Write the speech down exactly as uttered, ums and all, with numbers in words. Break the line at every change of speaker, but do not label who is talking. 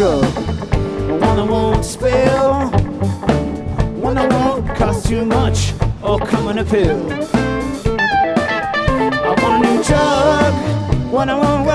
drug, one that won't spill, one that won't cost too much or come in a pill. I want a new truck, one that won't